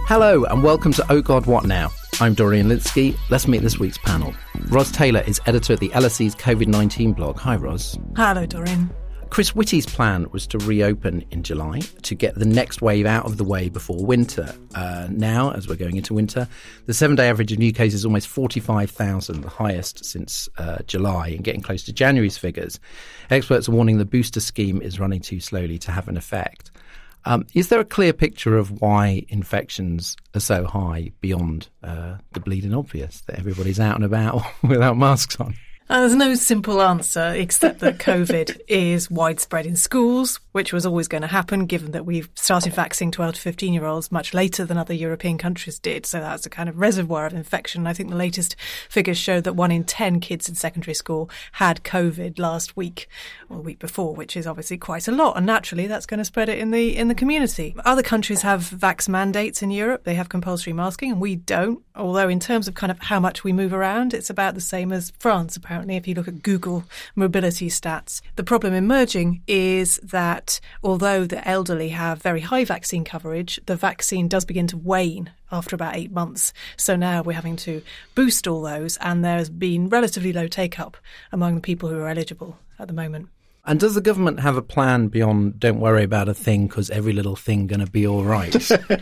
Hello and welcome to Oh God What Now? I'm Dorian Litsky. Let's meet this week's panel. Ros Taylor is editor at the LSE's COVID-19 blog. Hi, Ros. Hello, Dorian. Chris Whitty's plan was to reopen in July to get the next wave out of the way before winter. Now, as we're going into winter, the 7-day average of new cases is almost 45,000, the highest since July, and getting close to January's figures. Experts are warning the booster scheme is running too slowly to have an effect. Is there a clear picture of why infections are so high beyond the bleeding obvious that everybody's out and about without masks on? There's no simple answer, except that COVID is widespread in schools, which was always going to happen, given that we've started vaccinating 12 to 15-year-olds much later than other European countries did. So that's a kind of reservoir of infection. I think the latest figures show that 1 in 10 kids in secondary school had COVID last week or the week before, which is obviously quite a lot. And naturally, that's going to spread it in the community. Other countries have vax mandates in Europe. They have compulsory masking, and we don't. Although in terms of kind of how much we move around, it's about the same as France, apparently, if you look at Google mobility stats. The problem emerging is that although the elderly have very high vaccine coverage, the vaccine does begin to wane after about 8 months. So now we're having to boost all those, and there's been relatively low take-up among the people who are eligible at the moment. And does the government have a plan beyond don't worry about a thing because every little thing going to be all right?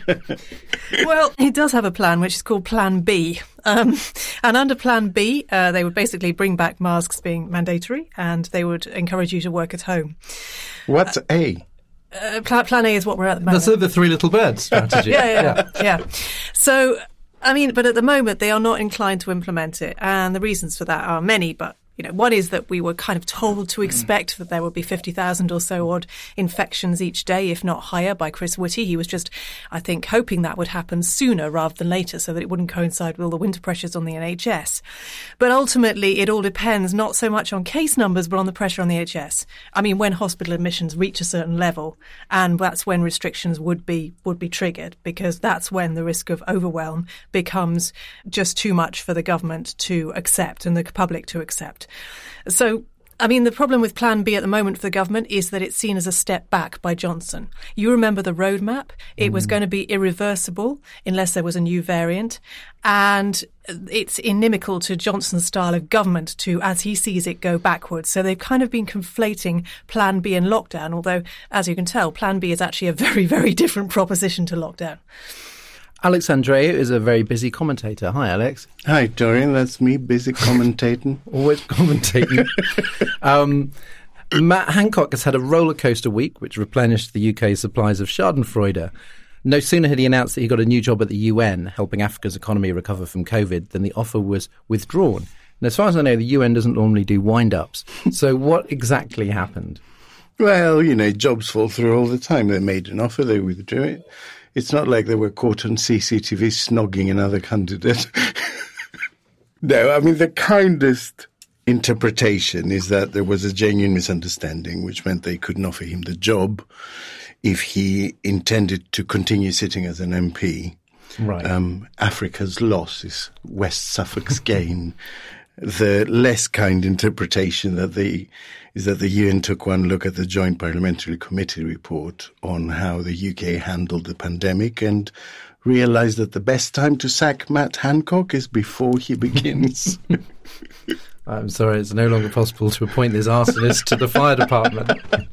Well, it does have a plan, which is called Plan B. And under Plan B, they would basically bring back masks being mandatory, and they would encourage you to work at home. What's A? Plan A is what we're at the moment. That's the Three Little Birds strategy. Yeah. So, I mean, but at the moment, they are not inclined to implement it. And the reasons for that are many, but one is that we were kind of told to expect that there would be 50,000 or so odd infections each day, if not higher, by Chris Whitty. He was just, I think, hoping that would happen sooner rather than later so that it wouldn't coincide with all the winter pressures on the NHS. But ultimately, it all depends not so much on case numbers, but on the pressure on the NHS. I mean, when hospital admissions reach a certain level, and that's when restrictions would be triggered, because that's when the risk of overwhelm becomes just too much for the government to accept and the public to accept. So, I mean, the problem with Plan B at the moment for the government is that it's seen as a step back by Johnson. You remember the roadmap. It was going to be irreversible unless there was a new variant. And it's inimical to Johnson's style of government to, as he sees it, go backwards. So they've kind of been conflating Plan B and lockdown, although, as you can tell, Plan B is actually a very, very different proposition to lockdown. Alex Andreou is a very busy commentator. Hi, Alex. Hi, Dorian. That's me, busy commentating. Always commentating. Matt Hancock has had a roller coaster week, which replenished the UK's supplies of Schadenfreude. No sooner had he announced that he got a new job at the UN, helping Africa's economy recover from COVID, than the offer was withdrawn. And as far as I know, the UN doesn't normally do wind-ups. So what exactly happened? Well, jobs fall through all the time. They made an offer, they withdrew it. It's not like they were caught on CCTV snogging another candidate. No, I mean, the kindest interpretation is that there was a genuine misunderstanding, which meant they couldn't offer him the job if he intended to continue sitting as an MP. Right. Africa's loss is West Suffolk's gain. The less kind interpretation is that the UN took one look at the Joint Parliamentary Committee report on how the UK handled the pandemic and realised that the best time to sack Matt Hancock is before he begins. I'm sorry, it's no longer possible to appoint this arsonist to the fire department.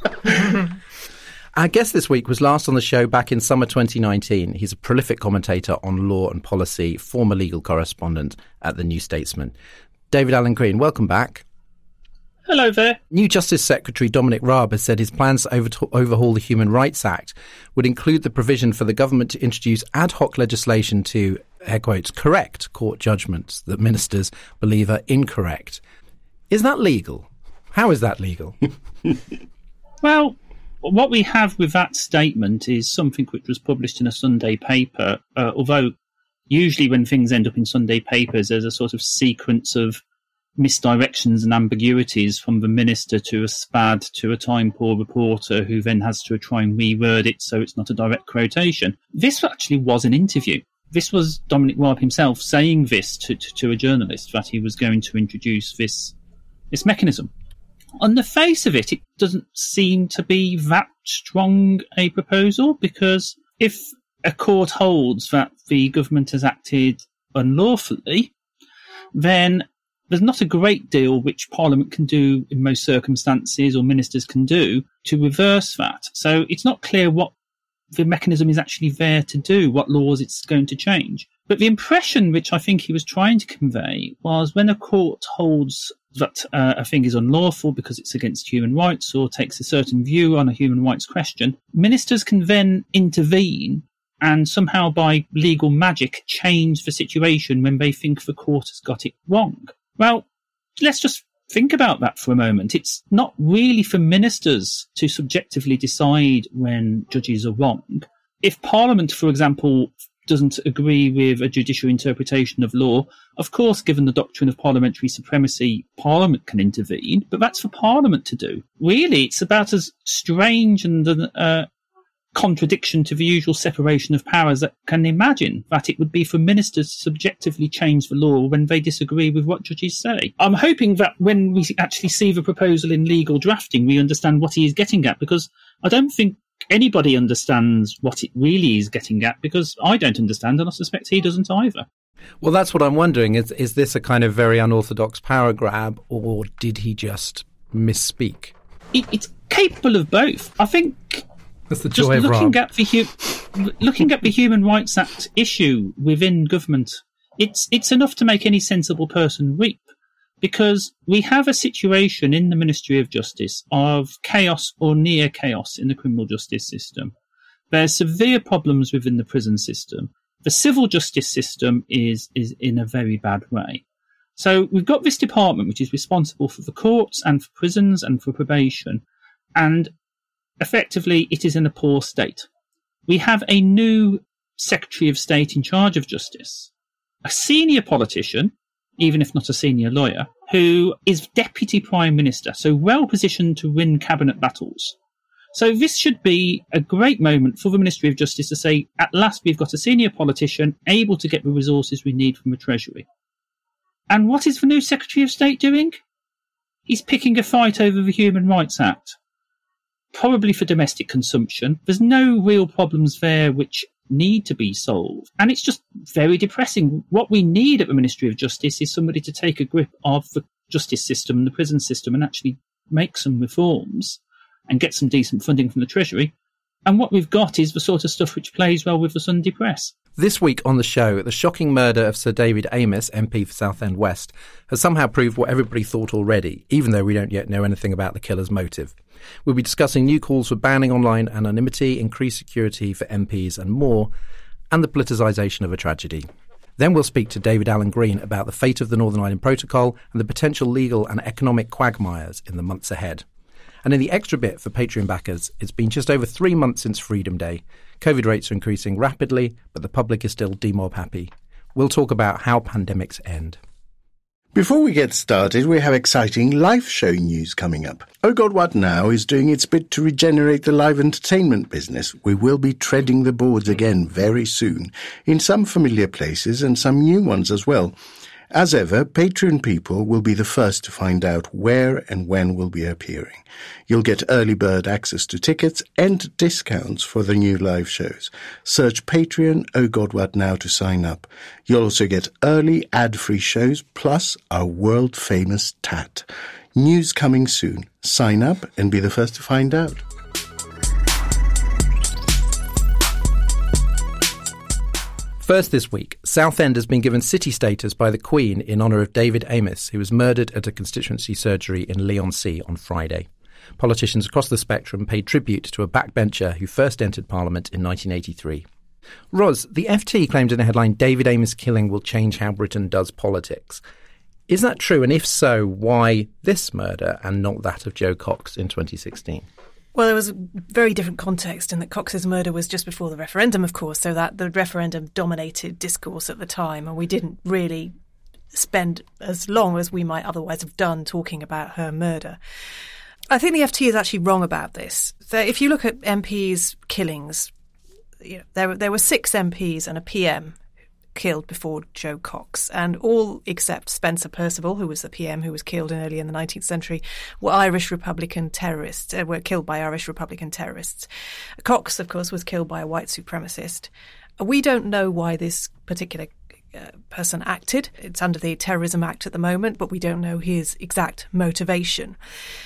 Our guest this week was last on the show back in summer 2019. He's a prolific commentator on law and policy, former legal correspondent at The New Statesman. David Alan Green, welcome back. Hello there. New Justice Secretary Dominic Raab has said his plans to overhaul the Human Rights Act would include the provision for the government to introduce ad hoc legislation to, air quotes, correct court judgments that ministers believe are incorrect. Is that legal? How is that legal? Well, what we have with that statement is something which was published in a Sunday paper, although usually when things end up in Sunday papers, there's a sort of sequence of misdirections and ambiguities from the minister to a SPAD to a Time poor reporter who then has to try and reword it so it's not a direct quotation. This actually was an interview. This was Dominic Raab himself saying this to a journalist, that he was going to introduce this mechanism. On the face of it, it doesn't seem to be that strong a proposal, because if a court holds that the government has acted unlawfully, then there's not a great deal which Parliament can do in most circumstances, or ministers can do, to reverse that. So it's not clear what the mechanism is actually there to do, what laws it's going to change. But the impression which I think he was trying to convey was when a court holds that a thing is unlawful because it's against human rights or takes a certain view on a human rights question, ministers can then intervene and somehow by legal magic change the situation when they think the court has got it wrong. Well, let's just think about that for a moment. It's not really for ministers to subjectively decide when judges are wrong. If Parliament, for example, doesn't agree with a judicial interpretation of law, of course, given the doctrine of parliamentary supremacy, Parliament can intervene, but that's for Parliament to do. Really, it's about as strange and a contradiction to the usual separation of powers that can imagine that it would be for ministers to subjectively change the law when they disagree with what judges say. I'm hoping that when we actually see the proposal in legal drafting, we understand what he is getting at, because I don't think anybody understands what it really is getting at, because I don't understand, and I suspect he doesn't either. Well, that's what I'm wondering. Is this a kind of very unorthodox power grab, or did he just misspeak? It's capable of both. I think that's the joy just of looking at the Human Rights Act issue within government, it's enough to make any sensible person weep. Because we have a situation in the Ministry of Justice of chaos or near chaos in the criminal justice system. There's severe problems within the prison system. The civil justice system is in a very bad way. So we've got this department which is responsible for the courts and for prisons and for probation, and effectively it is in a poor state. We have a new Secretary of State in charge of justice, a senior politician, even if not a senior lawyer, who is Deputy Prime Minister, so well positioned to win cabinet battles. So this should be a great moment for the Ministry of Justice to say, at last we've got a senior politician able to get the resources we need from the Treasury. And what is the new Secretary of State doing? He's picking a fight over the Human Rights Act, probably for domestic consumption. There's no real problems there which need to be solved. And it's just very depressing. What we need at the Ministry of Justice is somebody to take a grip of the justice system and the prison system and actually make some reforms and get some decent funding from the Treasury. And what we've got is the sort of stuff which plays well with the Sunday press. This week on the show, the shocking murder of Sir David Amess, MP for Southend West, has somehow proved what everybody thought already, even though we don't yet know anything about the killer's motive. We'll be discussing new calls for banning online anonymity, increased security for MPs and more, and the politicisation of a tragedy. Then we'll speak to David Alan Green about the fate of the Northern Ireland Protocol and the potential legal and economic quagmires in the months ahead. And in the extra bit for Patreon backers, it's been just over 3 months since Freedom Day. COVID rates are increasing rapidly, but the public is still demob happy. We'll talk about how pandemics end. Before we get started, we have exciting live show news coming up. Oh God, What Now is doing its bit to regenerate the live entertainment business. We will be treading the boards again very soon, in some familiar places and some new ones as well. As ever, Patreon people will be the first to find out where and when we'll be appearing. You'll get early bird access to tickets and discounts for the new live shows. Search Patreon Oh God What Now to sign up. You'll also get early ad-free shows plus our world-famous TAT. News coming soon. Sign up and be the first to find out. First this week, Southend has been given city status by the Queen in honour of David Amess, who was murdered at a constituency surgery in Leigh-on-Sea on Friday. Politicians across the spectrum paid tribute to a backbencher who first entered Parliament in 1983. Ros, the FT claimed in a headline, David Amess' killing will change how Britain does politics. Is that true? And if so, why this murder and not that of Jo Cox in 2016? Well, there was a very different context in that Cox's murder was just before the referendum, of course, so that the referendum dominated discourse at the time, and we didn't really spend as long as we might otherwise have done talking about her murder. I think the FT is actually wrong about this. So if you look at MPs' killings, there were 6 MPs and a PM killed before Jo Cox, and all except Spencer Perceval, who was the PM who was killed early in the 19th century, were Irish Republican terrorists, were killed by Irish Republican terrorists. Cox, of course, was killed by a white supremacist. We don't know why this particular person acted. It's under the Terrorism Act at the moment, but we don't know his exact motivation.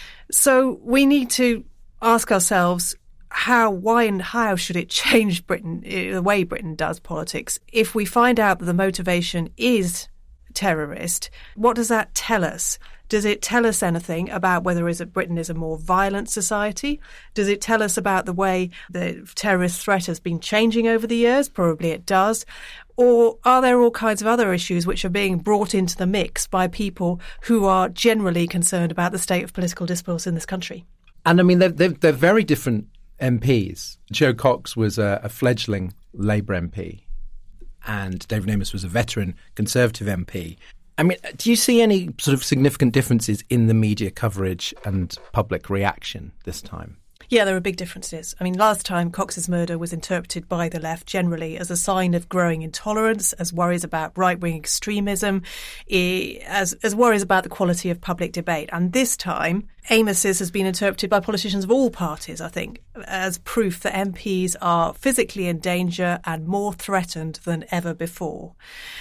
So we need to ask ourselves, why and how should it change Britain, the way Britain does politics? If we find out that the motivation is terrorist, what does that tell us? Does it tell us anything about whether Britain is a more violent society? Does it tell us about the way the terrorist threat has been changing over the years? Probably it does. Or are there all kinds of other issues which are being brought into the mix by people who are generally concerned about the state of political discourse in this country? And I mean, they're very different MPs. Jo Cox was a fledgling Labour MP and David Amess was a veteran Conservative MP. I mean, do you see any sort of significant differences in the media coverage and public reaction this time? Yeah, there are big differences. I mean, last time Cox's murder was interpreted by the left generally as a sign of growing intolerance, as worries about right-wing extremism, as worries about the quality of public debate. And this time, Amess's has been interpreted by politicians of all parties, I think, as proof that MPs are physically in danger and more threatened than ever before.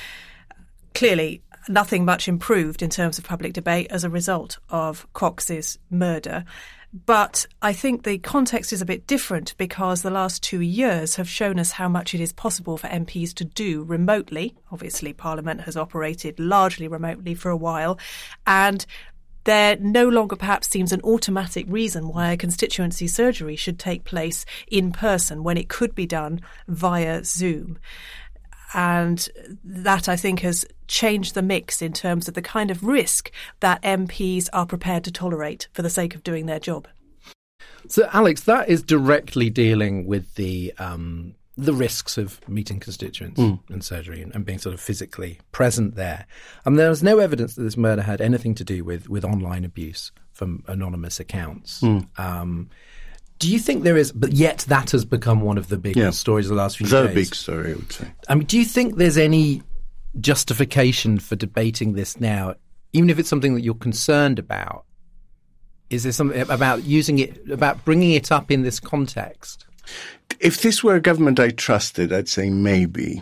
Clearly, nothing much improved in terms of public debate as a result of Cox's murder. But I think the context is a bit different because the last 2 years have shown us how much it is possible for MPs to do remotely. Obviously, Parliament has operated largely remotely for a while, and there no longer perhaps seems an automatic reason why a constituency surgery should take place in person when it could be done via Zoom. And that, I think, has changed the mix in terms of the kind of risk that MPs are prepared to tolerate for the sake of doing their job. So, Alex, that is directly dealing with the risks of meeting constituents and surgery and being sort of physically present there. There was no evidence that this murder had anything to do with online abuse from anonymous accounts. Do you think there is, but yet that has become one of the big stories of the last few days? The big story, I would say. I mean, do you think there's any justification for debating this now, even if it's something that you're concerned about? Is there something about using it, about bringing it up in this context? If this were a government I trusted, I'd say maybe,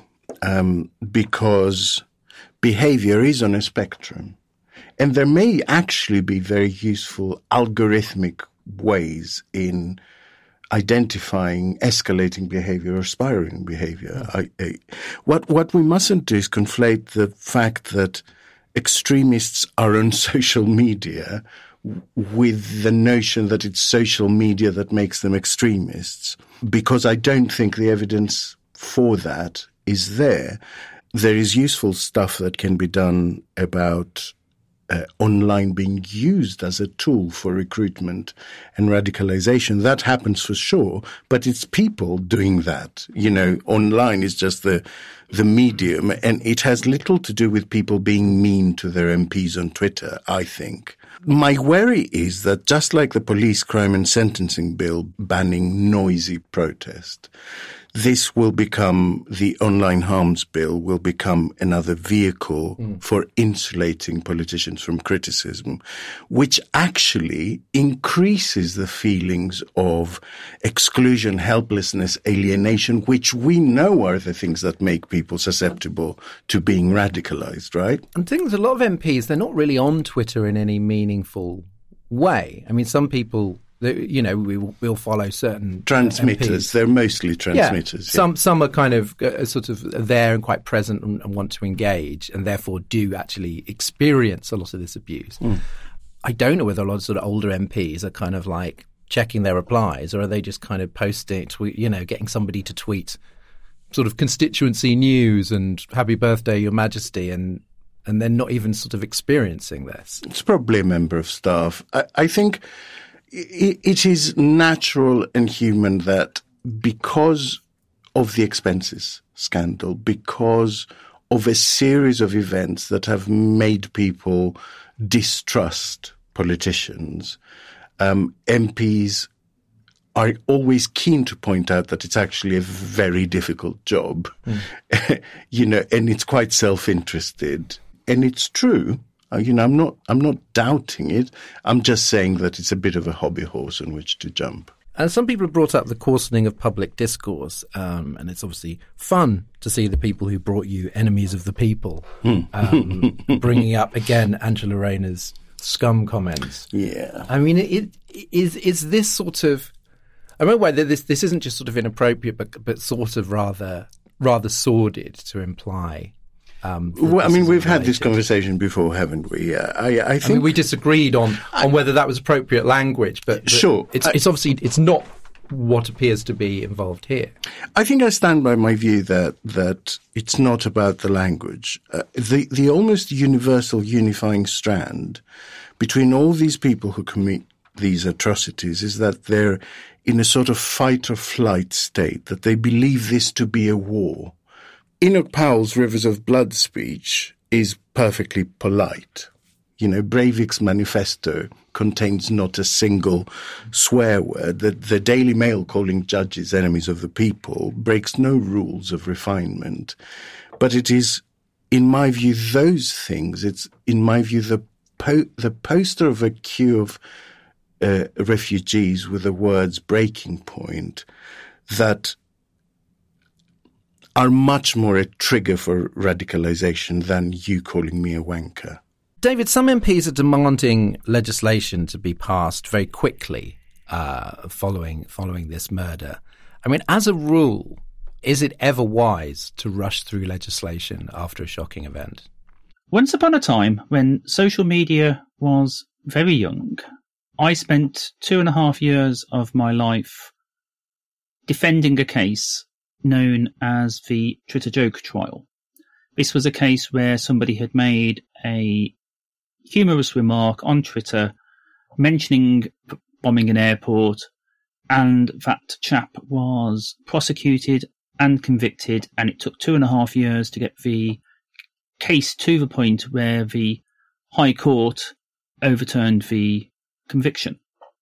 because behavior is on a spectrum. And there may actually be very useful algorithmic ways in identifying escalating behavior or spiraling behavior. What we mustn't do is conflate the fact that extremists are on social media with the notion that it's social media that makes them extremists, because I don't think the evidence for that is there. There is useful stuff that can be done about online being used as a tool for recruitment and radicalization. That happens for sure, but it's people doing that. You know, online is just the medium, and it has little to do with people being mean to their MPs on Twitter, I think. My worry is that just like the police crime and sentencing bill banning noisy protest, this will become, the online harms bill will become another vehicle for insulating politicians from criticism, which actually increases the feelings of exclusion, helplessness, alienation, which we know are the things that make people susceptible to being radicalized, right? And things, a lot of MPs, they're not really on Twitter in any meaningful way. I mean, some people, we'll follow certain transmitters. MPs. They're mostly transmitters. Yeah. Some are kind of sort of there and quite present and want to engage, and therefore do actually experience a lot of this abuse. I don't know whether a lot of sort of older MPs are kind of like checking their replies, or are they just kind of posting, getting somebody to tweet sort of constituency news and happy birthday, Your Majesty, and they're not even sort of experiencing this. It's probably a member of staff. I think it is natural and human that because of the expenses scandal, because of a series of events that have made people distrust politicians, MPs are always keen to point out that it's actually a very difficult job, and it's quite self-interested. And it's true. I'm not doubting it. I'm just saying that it's a bit of a hobby horse on which to jump. And some people have brought up the coarsening of public discourse, and it's obviously fun to see the people who brought you Enemies of the People bringing up, again, Angela Rayner's scum comments. Yeah. I mean, is this sort of... I don't know whether this isn't just sort of inappropriate, but sort of rather sordid to imply... we've had this conversation before, haven't we? I think we disagreed on whether that was appropriate language, but sure, it's obviously it's not what appears to be involved here. I think I stand by my view that it's not about the language. The almost universal unifying strand between all these people who commit these atrocities is that they're in a sort of fight or flight state, that they believe this to be a war. Enoch Powell's Rivers of Blood speech is perfectly polite. Breivik's manifesto contains not a single swear word. The Daily Mail calling judges enemies of the people breaks no rules of refinement. But it is, in my view, those things. It's, in my view, the poster of a queue of refugees with the words breaking point that are much more a trigger for radicalization than you calling me a wanker. David, some MPs are demanding legislation to be passed very quickly following this murder. I mean, as a rule, is it ever wise to rush through legislation after a shocking event? Once upon a time, when social media was very young, I spent 2.5 years of my life defending a case known as the Twitter joke trial. This was a case where somebody had made a humorous remark on Twitter mentioning bombing an airport, and that chap was prosecuted and convicted, and it took 2.5 years to get the case to the point where the High Court overturned the conviction.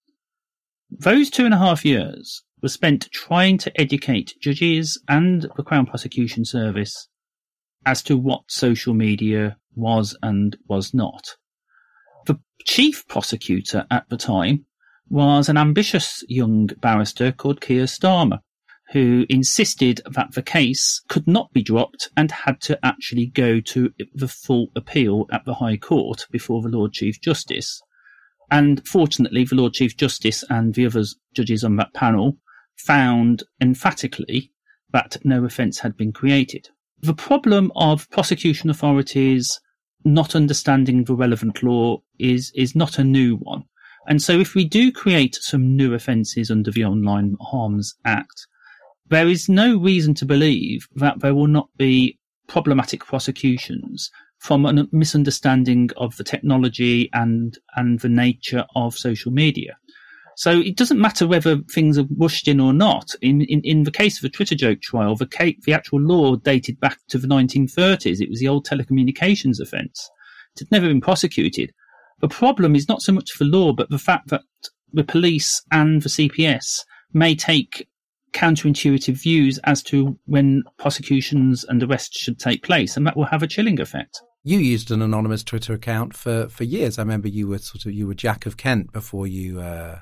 Those 2.5 years were spent trying to educate judges and the Crown Prosecution Service as to what social media was and was not. The chief prosecutor at the time was an ambitious young barrister called Keir Starmer, who insisted that the case could not be dropped and had to actually go to the full appeal at the High Court before the Lord Chief Justice. And fortunately, the Lord Chief Justice and the other judges on that panel found emphatically that no offence had been created. The problem of prosecution authorities not understanding the relevant law is not a new one. And so if we do create some new offences under the Online Harms Act, there is no reason to believe that there will not be problematic prosecutions from a misunderstanding of the technology and the nature of social media. So it doesn't matter whether things are rushed in or not. In the case of the Twitter joke trial, the actual law dated back to the 1930s. It was the old telecommunications offence. It had never been prosecuted. The problem is not so much the law, but the fact that the police and the CPS may take counterintuitive views as to when prosecutions and arrests should take place, and that will have a chilling effect. You used an anonymous Twitter account for years. I remember you were Jack of Kent before you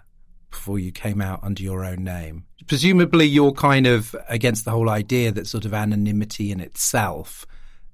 came out under your own name. Presumably you're kind of against the whole idea that sort of anonymity in itself,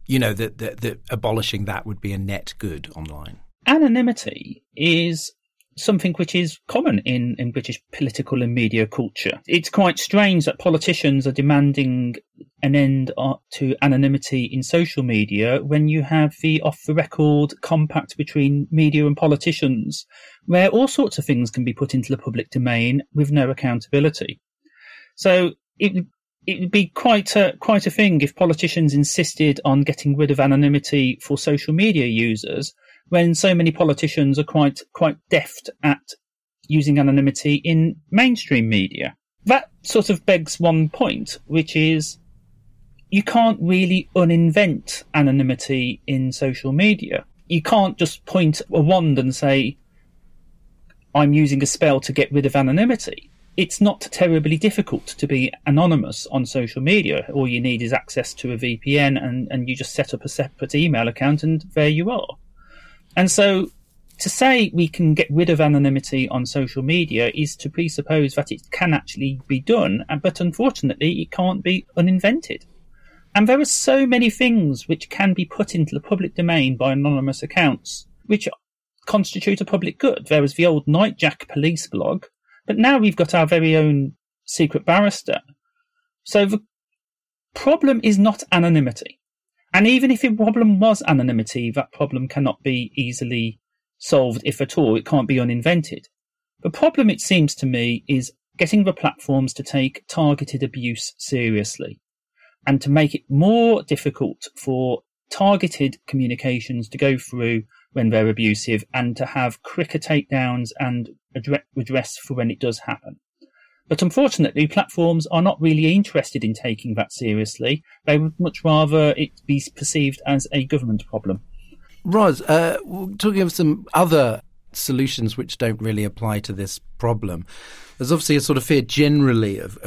that abolishing that would be a net good online. Anonymity is something which is common in British political and media culture. It's quite strange that politicians are demanding an end to anonymity in social media when you have the off-the-record compact between media and politicians, where all sorts of things can be put into the public domain with no accountability. So it would be quite a thing if politicians insisted on getting rid of anonymity for social media users, when so many politicians are quite deft at using anonymity in mainstream media. That sort of begs one point, which is you can't really uninvent anonymity in social media. You can't just point a wand and say, I'm using a spell to get rid of anonymity. it's not terribly difficult to be anonymous on social media. All you need is access to a VPN and you just set up a separate email account and there you are. And so to say we can get rid of anonymity on social media is to presuppose that it can actually be done, but unfortunately it can't be uninvented. And there are so many things which can be put into the public domain by anonymous accounts, which constitute a public good. There was the old Nightjack police blog, but now we've got our very own secret barrister. So the problem is not anonymity. And even if the problem was anonymity, that problem cannot be easily solved, if at all. It can't be uninvented. The problem, it seems to me, is getting the platforms to take targeted abuse seriously and to make it more difficult for targeted communications to go through when they're abusive and to have quicker takedowns and redress for when it does happen. But unfortunately, platforms are not really interested in taking that seriously. They would much rather it be perceived as a government problem. Ros, talking of some other solutions which don't really apply to this problem, there's obviously a sort of fear generally of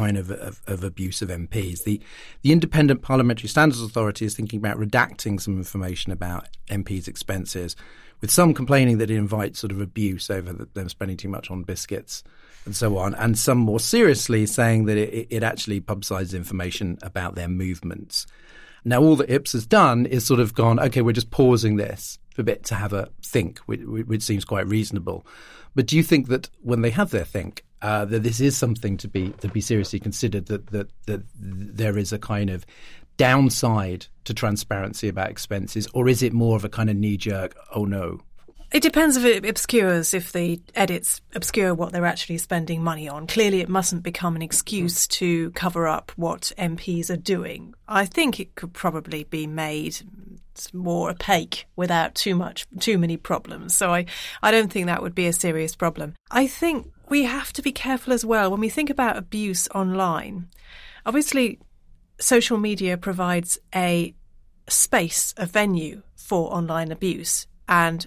abuse of MPs. The Independent Parliamentary Standards Authority is thinking about redacting some information about MPs' expenses, with some complaining that it invites sort of abuse over them spending too much on biscuits and so on, and some more seriously saying that it actually publicises information about their movements. Now, all that IPS has done is sort of gone, okay, we're just pausing this for a bit to have a think, which seems quite reasonable. But do you think that when they have their think, that this is something to be seriously considered, that there is a kind of downside to transparency about expenses, or is it more of a kind of knee-jerk, oh no? It depends if it obscures, if the edits obscure what they're actually spending money on. Clearly, it mustn't become an excuse to cover up what MPs are doing. I think it could probably be made more opaque without too many problems. So I don't think that would be a serious problem. I think we have to be careful as well when we think about abuse online. Obviously, social media provides a space, a venue for online abuse, and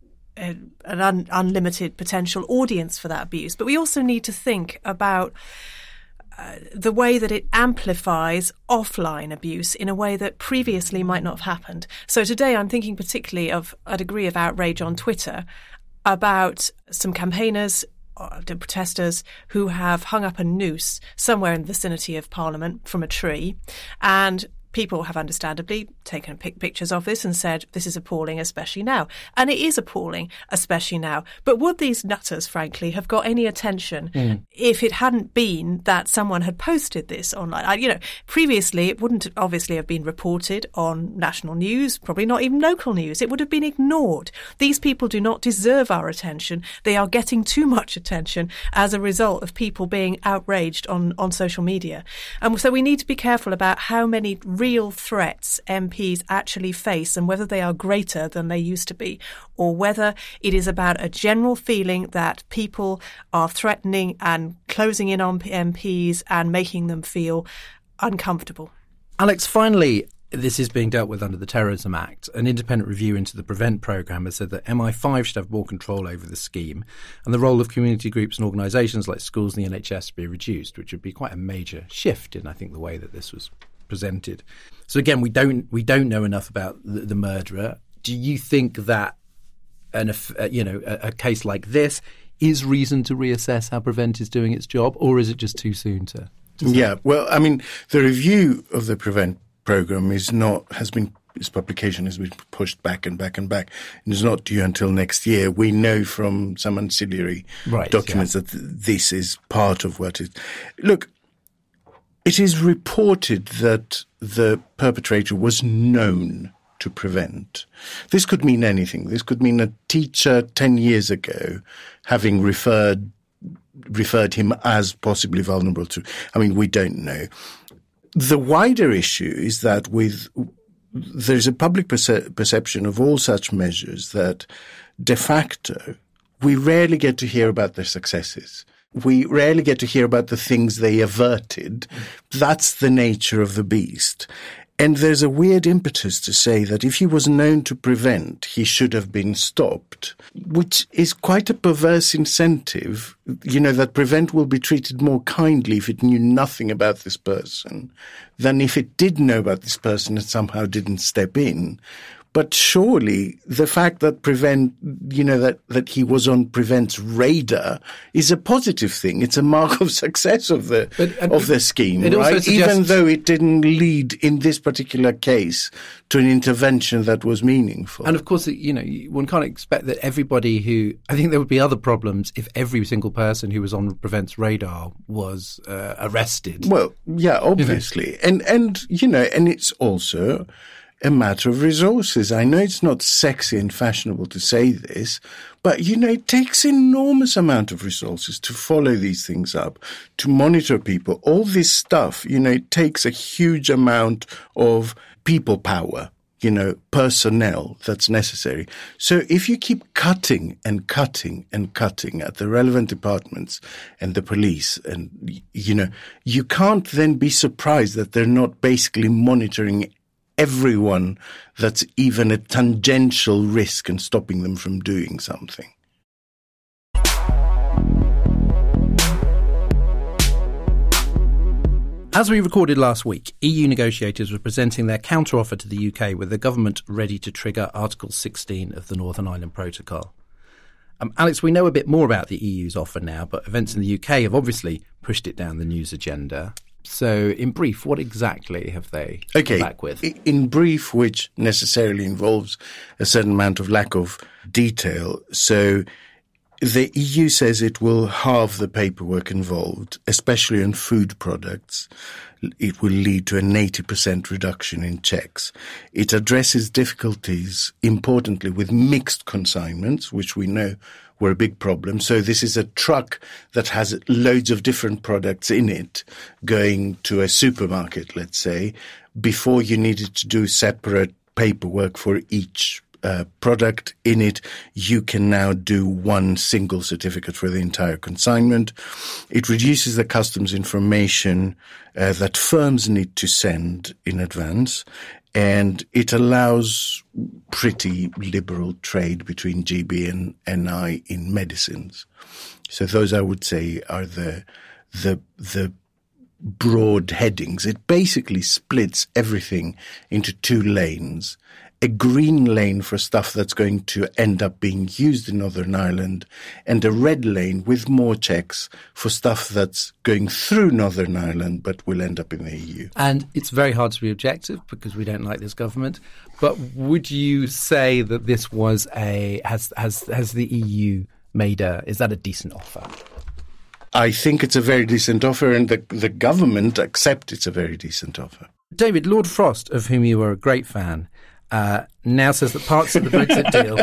an unlimited potential audience for that abuse. But we also need to think about the way that it amplifies offline abuse in a way that previously might not have happened. So today I'm thinking particularly of a degree of outrage on Twitter about some campaigners, the protesters, who have hung up a noose somewhere in the vicinity of Parliament from a tree, and people have understandably taken pictures of this and said, this is appalling, especially now. And it is appalling, especially now. But would these nutters, frankly, have got any attention if it hadn't been that someone had posted this online? Previously, it wouldn't obviously have been reported on national news, probably not even local news. It would have been ignored. These people do not deserve our attention. They are getting too much attention as a result of people being outraged on social media. And so we need to be careful about how many real threats MPs actually face and whether they are greater than they used to be, or whether it is about a general feeling that people are threatening and closing in on MPs and making them feel uncomfortable. Alex, finally, this is being dealt with under the Terrorism Act. An independent review into the PREVENT programme has said that MI5 should have more control over the scheme, and the role of community groups and organisations like schools and the NHS to be reduced, which would be quite a major shift in, I think, the way that this was presented. So again, we don't know enough about the murderer. Do you think that a case like this is reason to reassess how PREVENT is doing its job, or is it just too soon to say? Yeah, well, I mean, the review of the PREVENT programme its publication has been pushed back and back and back, and is not due until next year. We know from some ancillary documents that this is part of what it. Look, it is reported that the perpetrator was known to PREVENT. This could mean anything. This could mean a teacher 10 years ago having referred him as possibly vulnerable to. I mean, we don't know. The wider issue is that there's a public perception of all such measures that de facto we rarely get to hear about their successes. We rarely get to hear about the things they averted. That's the nature of the beast. And there's a weird impetus to say that if he was known to prevent, he should have been stopped, which is quite a perverse incentive, that prevent will be treated more kindly if it knew nothing about this person than if it did know about this person and somehow didn't step in. But surely the fact that prevent, that he was on prevent's radar is a positive thing. It's a mark of success of the scheme, right? Even though it didn't lead in this particular case to an intervention that was meaningful. And of course, one can't expect that everybody I think there would be other problems if every single person who was on prevent's radar was arrested. Well, yeah, obviously. And it's also a matter of resources. I know it's not sexy and fashionable to say this, but, it takes enormous amount of resources to follow these things up, to monitor people. All this stuff, it takes a huge amount of people power, personnel that's necessary. So if you keep cutting and cutting and cutting at the relevant departments and the police, and, you can't then be surprised that they're not basically monitoring everyone that's even a tangential risk and stopping them from doing something. As we recorded last week, EU negotiators were presenting their counteroffer to the UK with the government ready to trigger Article 16 of the Northern Ireland Protocol. Alex, we know a bit more about the EU's offer now, but events in the UK have obviously pushed it down the news agenda. So, in brief, what exactly have they come back with? In brief, which necessarily involves a certain amount of lack of detail. So, the EU says it will halve the paperwork involved, especially on food products. It will lead to an 80% reduction in checks. It addresses difficulties, importantly, with mixed consignments, which we know were a big problem. So this is a truck that has loads of different products in it going to a supermarket, let's say. Before you needed to do separate paperwork for each product in it, you can now do one single certificate for the entire consignment. It reduces the customs information that firms need to send in advance, and it allows pretty liberal trade between GB and NI in medicines. So those, I would say, are the broad headings. It basically splits everything into two lanes. A green lane for stuff that's going to end up being used in Northern Ireland, and a red lane with more checks for stuff that's going through Northern Ireland but will end up in the EU. And it's very hard to be objective because we don't like this government. But would you say that this was has the EU made is that a decent offer? I think it's a very decent offer, and the government accept it's a very decent offer. David, Lord Frost, of whom you were a great fan, now says that parts of the Brexit deal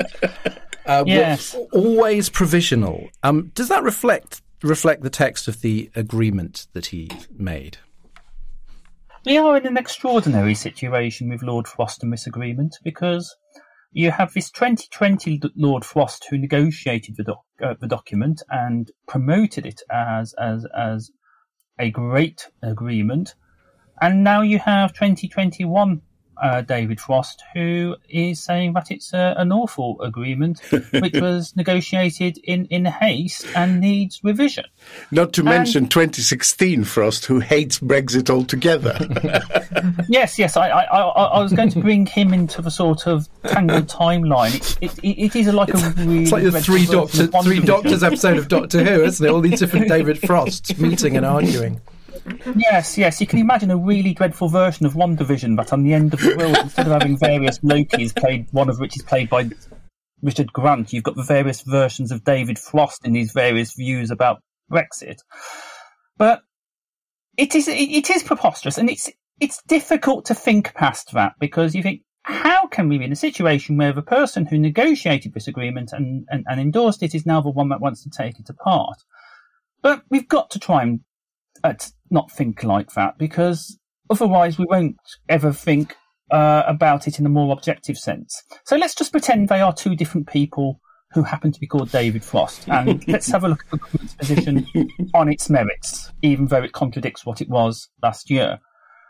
were always provisional. Does that reflect the text of the agreement that he made? We are in an extraordinary situation with Lord Frost and this agreement, because you have this 2020 Lord Frost who negotiated the document and promoted it as a great agreement, and now you have 2021 David Frost, who is saying that it's an awful agreement, which was negotiated in haste and needs revision. Not to mention 2016 Frost, who hates Brexit altogether. Yes, I was going to bring him into the sort of tangled timeline. It is like a really... It's like the Three Doctors episode of Doctor Who, isn't it? All these different David Frosts meeting and arguing. Yes. You can imagine a really dreadful version of WandaVision, but on the end of the world, instead of having various Lokis, one of which is played by Richard Grant, you've got the various versions of David Frost in these various views about Brexit. But it is preposterous, and it's difficult to think past that, because you think, how can we be in a situation where the person who negotiated this agreement and endorsed it is now the one that wants to take it apart? But we've got to try and not think like that, because otherwise we won't ever think about it in a more objective sense. So let's just pretend they are two different people who happen to be called David Frost, and let's have a look at the government's position on its merits, even though it contradicts what it was last year.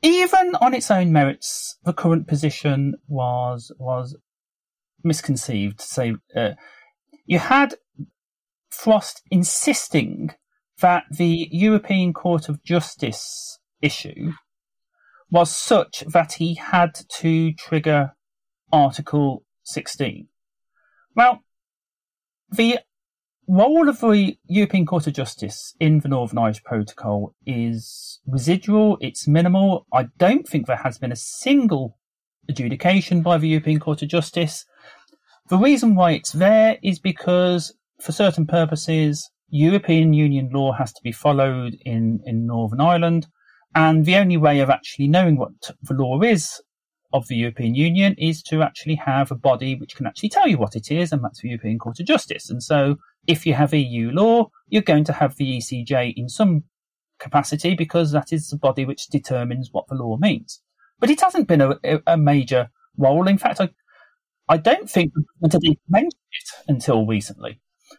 even on its own merits, the current position was misconceived. So you had Frost insisting that the European Court of Justice issue was such that he had to trigger Article 16. Well, the role of the European Court of Justice in the Northern Irish Protocol is residual, it's minimal. I don't think there has been a single adjudication by the European Court of Justice. The reason why it's there is because, for certain purposes, European Union law has to be followed in Northern Ireland, and the only way of actually knowing what the law is of the European Union is to actually have a body which can actually tell you what it is, and that's the European Court of Justice. And so if you have EU law, you're going to have the ECJ in some capacity, because that is the body which determines what the law means. But it hasn't been a major role. In fact, I don't think that they mentioned it until recently.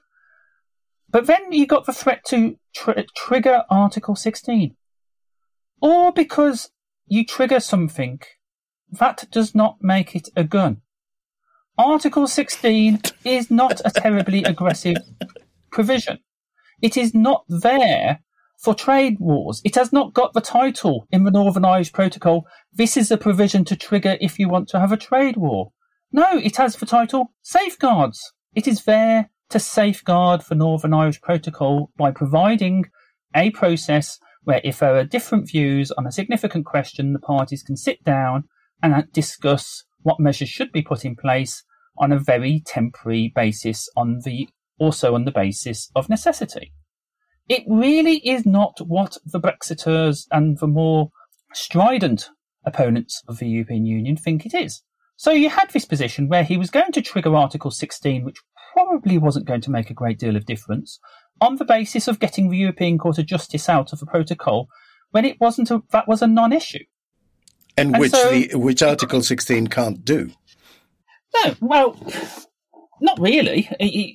But then you got the threat to trigger Article 16. Or because you trigger something, that does not make it a gun. Article 16 is not a terribly aggressive provision. It is not there for trade wars. It has not got the title in the Northern Irish Protocol, this is a provision to trigger if you want to have a trade war. No, it has the title safeguards. It is there to safeguard the Northern Irish Protocol by providing a process where, if there are different views on a significant question, the parties can sit down and discuss what measures should be put in place on a very temporary basis, also on the basis of necessity. It really is not what the Brexiters and the more strident opponents of the European Union think it is. So you had this position where he was going to trigger Article 16, which probably wasn't going to make a great deal of difference, on the basis of getting the European Court of Justice out of the protocol, when it wasn't. That was a non-issue, and which Article 16 can't do. No, well, not really.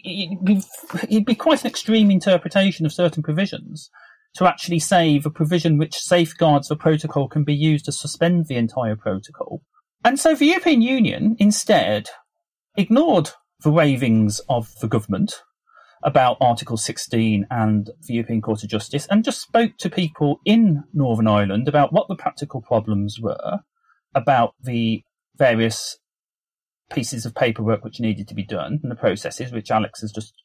It'd be quite an extreme interpretation of certain provisions to actually say the provision which safeguards the protocol can be used to suspend the entire protocol. And so the European Union instead ignored the ravings of the government about Article 16 and the European Court of Justice, and just spoke to people in Northern Ireland about what the practical problems were, about the various pieces of paperwork which needed to be done, and the processes which Alex has just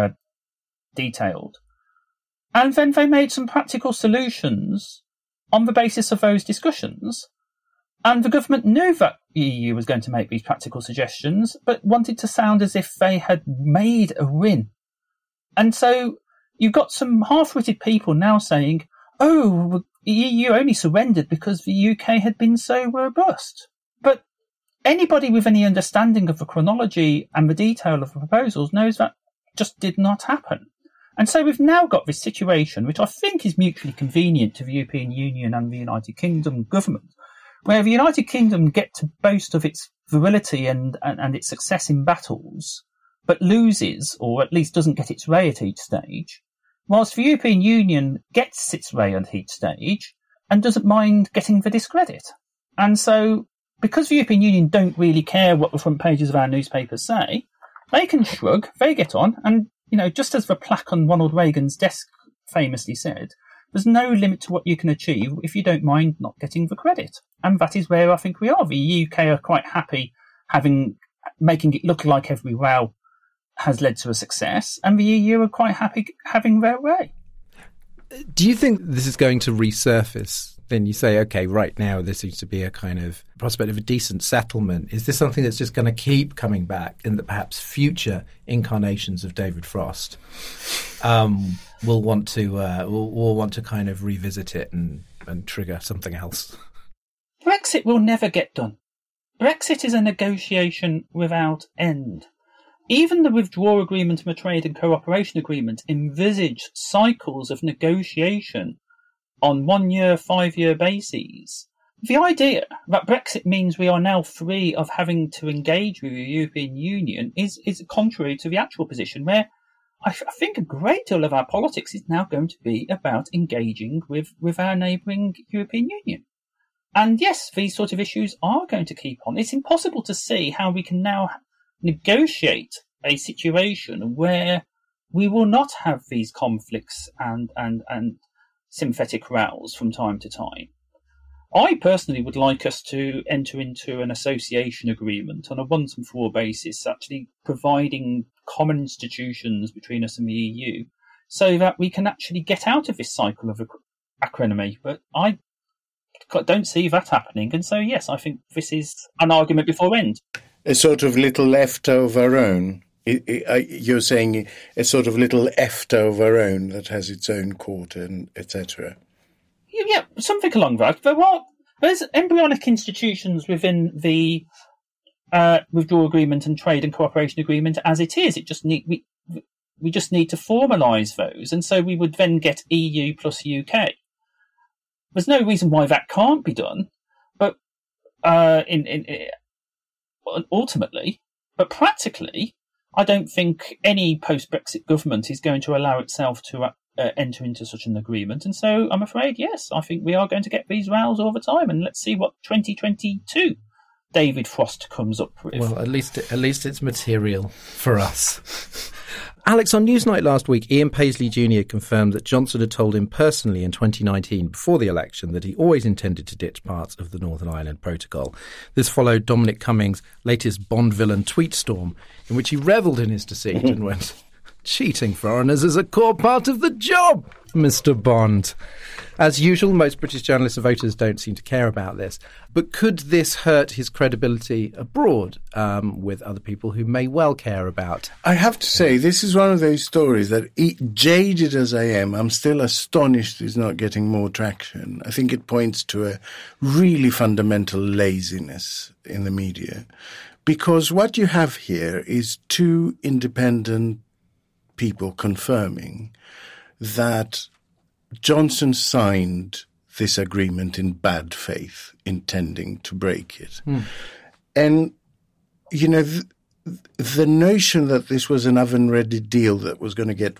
detailed. And then they made some practical solutions on the basis of those discussions. And the government knew that the EU was going to make these practical suggestions, but wanted to sound as if they had made a win. And so you've got some half-witted people now saying, oh, the EU only surrendered because the UK had been so robust. But anybody with any understanding of the chronology and the detail of the proposals knows that just did not happen. And so we've now got this situation, which I think is mutually convenient to the European Union and the United Kingdom government, where the United Kingdom get to boast of its virility and its success in battles, but loses, or at least doesn't get its way at each stage, whilst the European Union gets its way at each stage and doesn't mind getting the discredit. And so, because the European Union don't really care what the front pages of our newspapers say, they can shrug, they get on, and, just as the plaque on Ronald Reagan's desk famously said, there's no limit to what you can achieve if you don't mind not getting the credit. And that is where I think we are. The UK are quite happy making it look like every row has led to a success, and the EU are quite happy having their way. Do you think this is going to resurface? Then you say, okay, right now there seems to be a kind of prospect of a decent settlement. Is this something that's just going to keep coming back in that perhaps future incarnations of David Frost will want to kind of revisit it and trigger something else? Brexit will never get done. Brexit is a negotiation without end. Even the withdrawal agreement and the trade and cooperation agreement envisage cycles of negotiation on 1 year, 5 year bases. The idea that Brexit means we are now free of having to engage with the European Union is contrary to the actual position, where I think a great deal of our politics is now going to be about engaging with our neighbouring European Union. And yes, these sort of issues are going to keep on. It's impossible to see how we can now negotiate a situation where we will not have these conflicts and sympathetic rows from time to time. I personally would like us to enter into an association agreement on a once and for all basis, actually providing common institutions between us and the EU so that we can actually get out of this cycle of acrimony. But I don't see that happening. And so, yes, I think this is an argument before end. A sort of little EFTA of our own. You're saying a sort of little EFTA of our own that has its own court and etc. Yeah, something along that. But there's embryonic institutions within the withdrawal agreement and trade and cooperation agreement as it is. We just need to formalise those, and so we would then get EU plus UK. There's no reason why that can't be done, but ultimately, but practically, I don't think any post-Brexit government is going to allow itself to enter into such an agreement. And so I'm afraid, yes, I think we are going to get these rows all the time. And let's see what 2022 David Frost comes up with. Well, at least it's material for us. Alex, on Newsnight last week, Ian Paisley Jr. confirmed that Johnson had told him personally in 2019, before the election, that he always intended to ditch parts of the Northern Ireland Protocol. This followed Dominic Cummings' latest Bond villain tweet storm, in which he revelled in his deceit and went, "Cheating foreigners is a core part of the job, Mr. Bond." As usual, most British journalists and voters don't seem to care about this. But could this hurt his credibility abroad with other people who may well care about? I have to say, this is one of those stories that, jaded as I am, I'm still astonished it's not getting more traction. I think it points to a really fundamental laziness in the media. Because what you have here is two independent people confirming that Johnson signed this agreement in bad faith, intending to break it. And, you know, the notion that this was an oven-ready deal that was going to get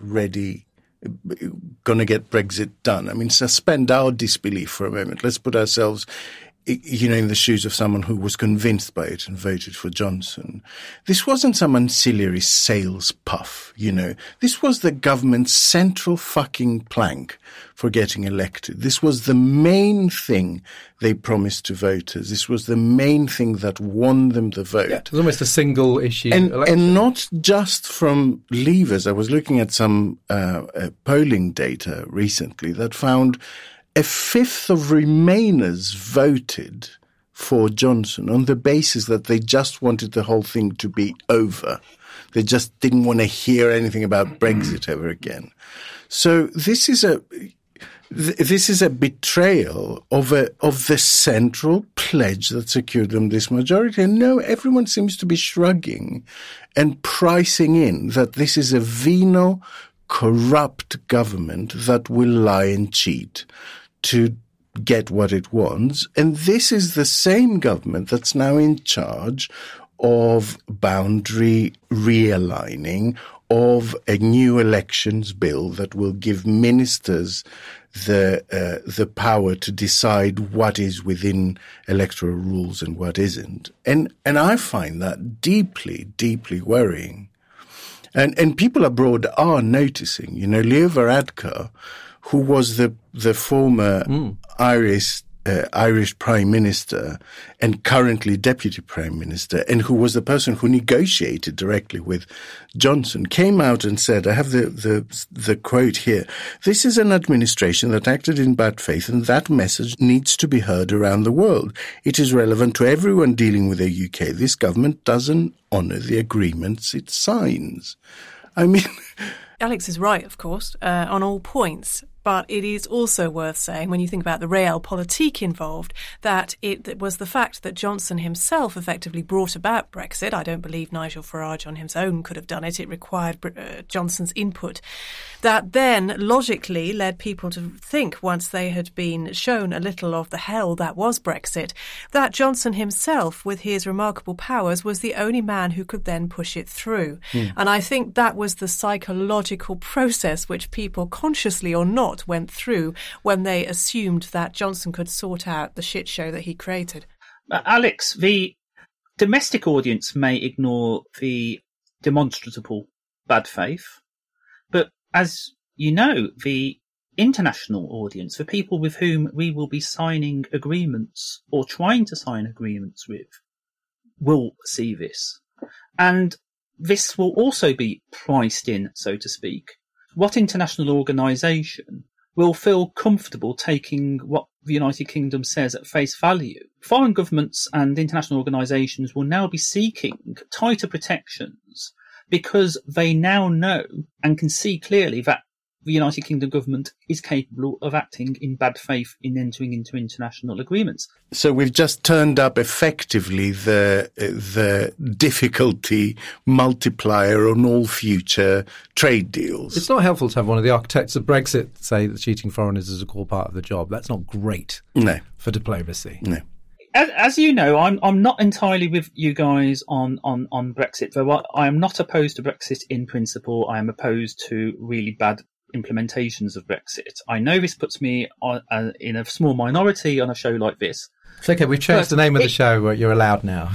Brexit done. I mean, suspend our disbelief for a moment. Let's put ourselves, you know, in the shoes of someone who was convinced by it and voted for Johnson. This wasn't some ancillary sales puff, you know. This was the government's central fucking plank for getting elected. This was the main thing they promised to voters. This was the main thing that won them the vote. Yeah, it was almost a single issue election. And not just from Leavers. I was looking at some polling data recently that found a fifth of Remainers voted for Johnson on the basis that they just wanted the whole thing to be over. They just didn't want to hear anything about Brexit ever again. So this is a betrayal of the central pledge that secured them this majority. And no, everyone seems to be shrugging and pricing in that this is a venal, corrupt government that will lie and cheat to get what it wants. And this is the same government that's now in charge of boundary realigning, of a new elections bill that will give ministers the power to decide what is within electoral rules and what isn't. And I find that deeply, deeply worrying. And people abroad are noticing, you know, Leo Varadkar, who was the former Irish Prime Minister and currently Deputy Prime Minister, and who was the person who negotiated directly with Johnson, came out and said, I have the quote here, "This is an administration that acted in bad faith, and that message needs to be heard around the world. It is relevant to everyone dealing with the UK. This government doesn't honour the agreements it signs." I mean, Alex is right, of course, on all points. But it is also worth saying, when you think about the realpolitik involved, that it was the fact that Johnson himself effectively brought about Brexit. I don't believe Nigel Farage on his own could have done it. It required Johnson's input. That then logically led people to think, once they had been shown a little of the hell that was Brexit, that Johnson himself, with his remarkable powers, was the only man who could then push it through. And I think that was the psychological process which people, consciously or not, what went through when they assumed that Johnson could sort out the shit show that he created. Alex, the domestic audience may ignore the demonstrable bad faith, but as you know, the international audience, the people with whom we will be signing agreements or trying to sign agreements with, will see this. And this will also be priced in, so to speak. What international organisation will feel comfortable taking what the United Kingdom says at face value? Foreign governments and international organisations will now be seeking tighter protections because they now know and can see clearly that the United Kingdom government is capable of acting in bad faith in entering into international agreements. So we've just turned up effectively the difficulty multiplier on all future trade deals. It's not helpful to have one of the architects of Brexit say that cheating foreigners is a core part of the job. That's not great for diplomacy. No. As you know, I'm not entirely with you guys on Brexit, though I am not opposed to Brexit in principle. I am opposed to really bad implementations of Brexit. I know this puts me in a small minority on a show like this. It's okay, we've changed the name of the show. You're allowed now.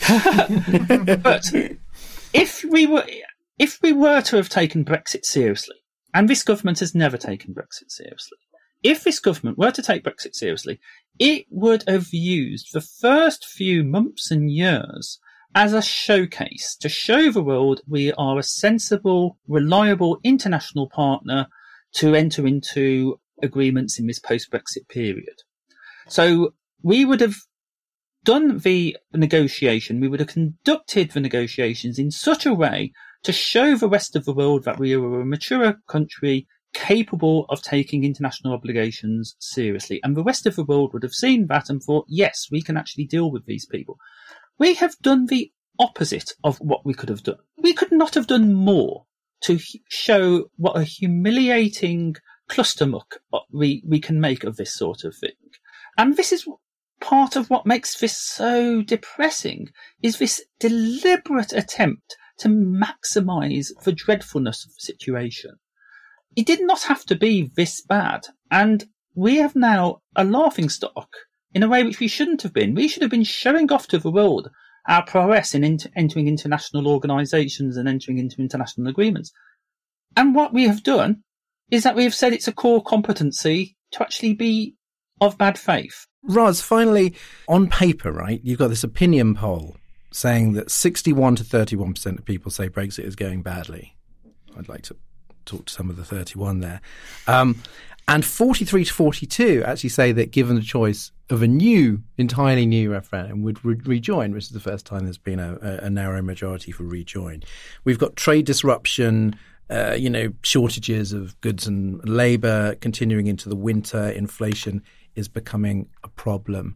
But if we were to have taken Brexit seriously, and this government has never taken Brexit seriously, if this government were to take Brexit seriously, it would have used the first few months and years as a showcase to show the world we are a sensible, reliable international partner to enter into agreements in this post-Brexit period. So we would have done the negotiation, we would have conducted the negotiations in such a way to show the rest of the world that we are a mature country capable of taking international obligations seriously. And the rest of the world would have seen that and thought, yes, we can actually deal with these people. We have done the opposite of what we could have done. We could not have done more to show what a humiliating clustermuck we can make of this sort of thing. And this is part of what makes this so depressing, is this deliberate attempt to maximise the dreadfulness of the situation. It did not have to be this bad, and we have now a laughingstock in a way which we shouldn't have been. We should have been showing off to the world our prowess in entering international organisations and entering into international agreements. And what we have done is that we have said it's a core competency to actually be of bad faith. Ros, finally, on paper, right, you've got this opinion poll saying that 61 to 31% of people say Brexit is going badly. I'd like to talk to some of the 31 there. And 43 to 42 actually say that given the choice of a entirely new referendum, would rejoin, which is the first time there's been a narrow majority for rejoin. We've got trade disruption, shortages of goods and labour continuing into the winter. Inflation is becoming a problem.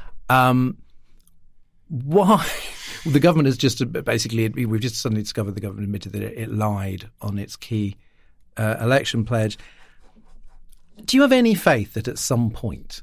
Why? The government has just we've just suddenly discovered the government admitted that it lied on its key election pledge. Do you have any faith that at some point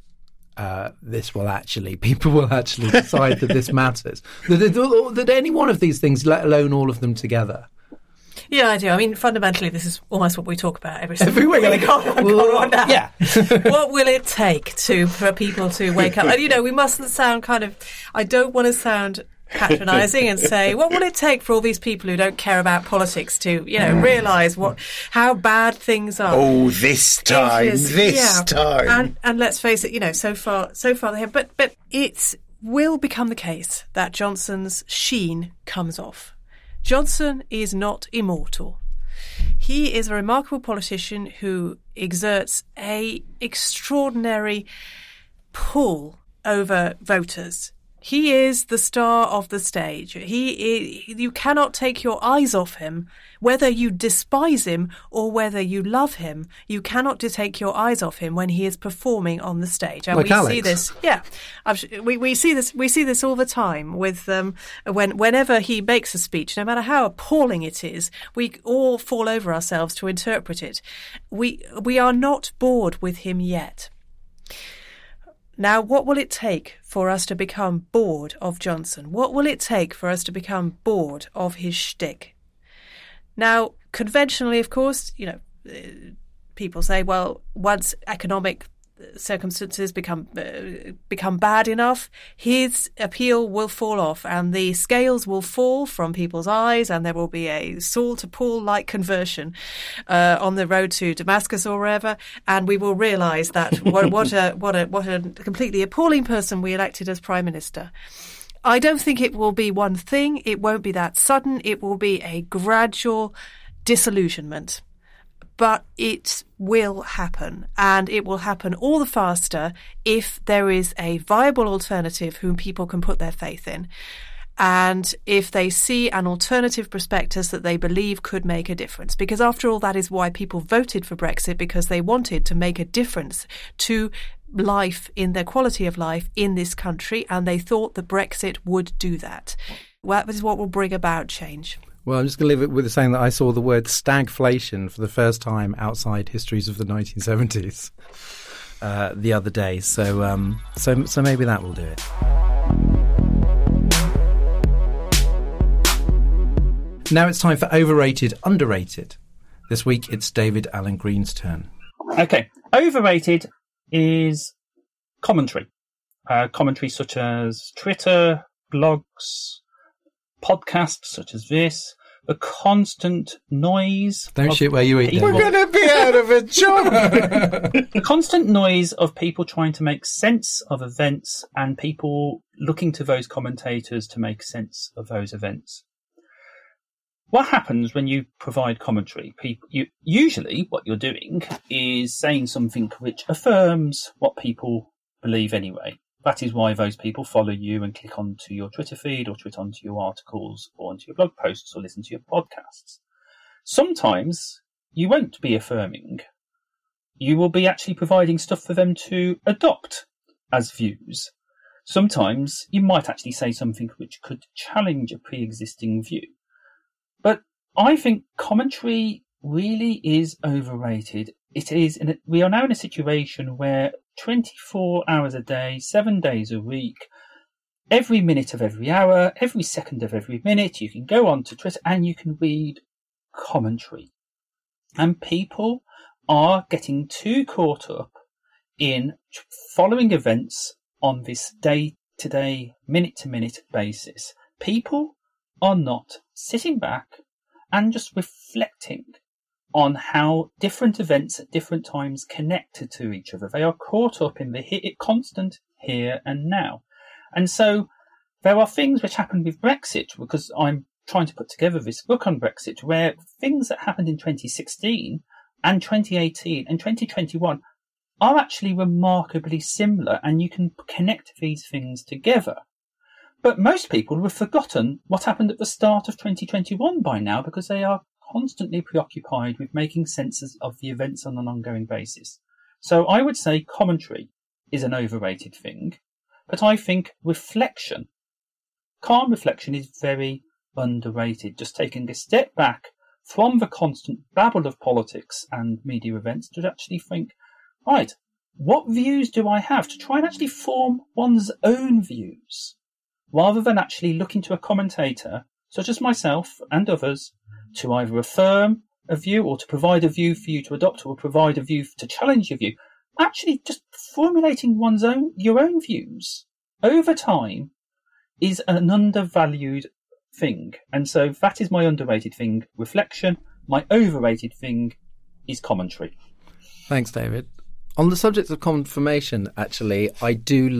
people will actually decide that this matters? That any one of these things, let alone all of them together? Yeah, I do. I mean, fundamentally, this is almost what we talk about every week. Yeah. What will it take for people to wake up? And, we mustn't sound I don't want to sound patronising and say, what will it take for all these people who don't care about politics to, realise how bad things are? Oh, this time. And let's face it, so far they have. But it will become the case that Johnson's sheen comes off. Johnson is not immortal. He is a remarkable politician who exerts an extraordinary pull over voters. He is the star of the stage. You cannot take your eyes off him, whether you despise him or whether you love him. You cannot take your eyes off him when he is performing on the stage. And like Alex. See this, we see this. We see this all the time with whenever he makes a speech, no matter how appalling it is, we all fall over ourselves to interpret it. We are not bored with him yet. Now, what will it take for us to become bored of Johnson? What will it take for us to become bored of his shtick? Now, conventionally, of course, people say, well, once economic circumstances become bad enough, his appeal will fall off and the scales will fall from people's eyes, and there will be a Saul to Paul-like conversion on the road to Damascus or wherever, and we will realise that what a completely appalling person we elected as Prime Minister. I don't think it will be one thing. It won't be that sudden. It will be a gradual disillusionment. But it will happen, and it will happen all the faster if there is a viable alternative whom people can put their faith in. And if they see an alternative prospectus that they believe could make a difference. Because after all, that is why people voted for Brexit, because they wanted to make a difference to life, in their quality of life in this country, and they thought that Brexit would do that. Well, that is what will bring about change. Well, I'm just going to leave it with saying that I saw the word stagflation for the first time outside Histories of the 1970s the other day. So maybe that will do it. Now it's time for Overrated, Underrated. This week it's David Alan Green's turn. Okay. Overrated is commentary. Commentary such as Twitter, blogs, podcasts such as this, the constant noise. Don't shit where you eat. We're going to be out of a job. The constant noise of people trying to make sense of events and people looking to those commentators to make sense of those events. What happens when you provide commentary? Usually what you're doing is saying something which affirms what people believe anyway. That is why those people follow you and click onto your Twitter feed or tweet onto your articles or onto your blog posts or listen to your podcasts. Sometimes you won't be affirming. You will be actually providing stuff for them to adopt as views. Sometimes you might actually say something which could challenge a pre-existing view. But I think commentary really is overrated. We are now in a situation where 24 hours a day, 7 days a week, every minute of every hour, every second of every minute, you can go on to Twitter and you can read commentary. And people are getting too caught up in following events on this day-to-day, minute-to-minute basis. People are not sitting back and just reflecting on how different events at different times connect to each other. They are caught up in the constant here and now. And so there are things which happened with Brexit, because I'm trying to put together this book on Brexit, where things that happened in 2016 and 2018 and 2021 are actually remarkably similar, and you can connect these things together. But most people have forgotten what happened at the start of 2021 by now, because they are constantly preoccupied with making sense of the events on an ongoing basis. So I would say commentary is an overrated thing, but I think reflection, calm reflection, is very underrated. Just taking a step back from the constant babble of politics and media events to actually think, right, what views do I have, to try and actually form one's own views, rather than actually looking to a commentator, such as myself and others, to either affirm a view or to provide a view for you to adopt, or provide a view to challenge your view. Actually, just formulating your own views over time is an undervalued thing. And so that is my underrated thing, reflection. My overrated thing is commentary. Thanks, David. On the subject of confirmation, actually, I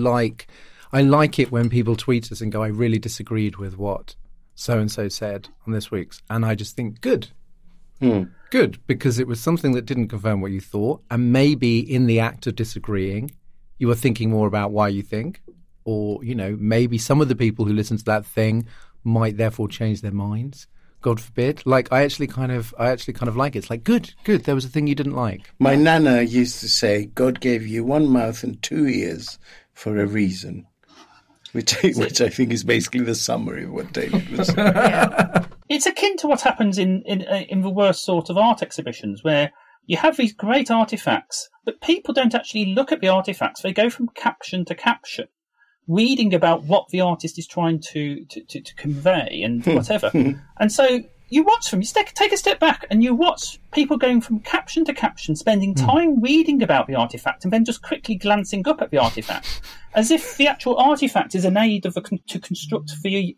like it when people tweet us and go, I really disagreed with what so-and-so said on this week's. And I just think, good. Good, because it was something that didn't confirm what you thought. And maybe in the act of disagreeing, you were thinking more about why you think. Or, maybe some of the people who listen to that thing might therefore change their minds. God forbid. Like, I actually kind of like it. It's like, good, there was a thing you didn't like. My nana used to say, God gave you one mouth and 2 ears for a reason. Which I think is basically the summary of what David was saying. Yeah. It's akin to what happens in the worst sort of art exhibitions, where you have these great artifacts, but people don't actually look at the artifacts. They go from caption to caption, reading about what the artist is trying to convey and whatever. And so you watch them, you take a step back and you watch people going from caption to caption, spending time reading about the artifact and then just quickly glancing up at the artifact, as if the actual artifact is an aid to construct the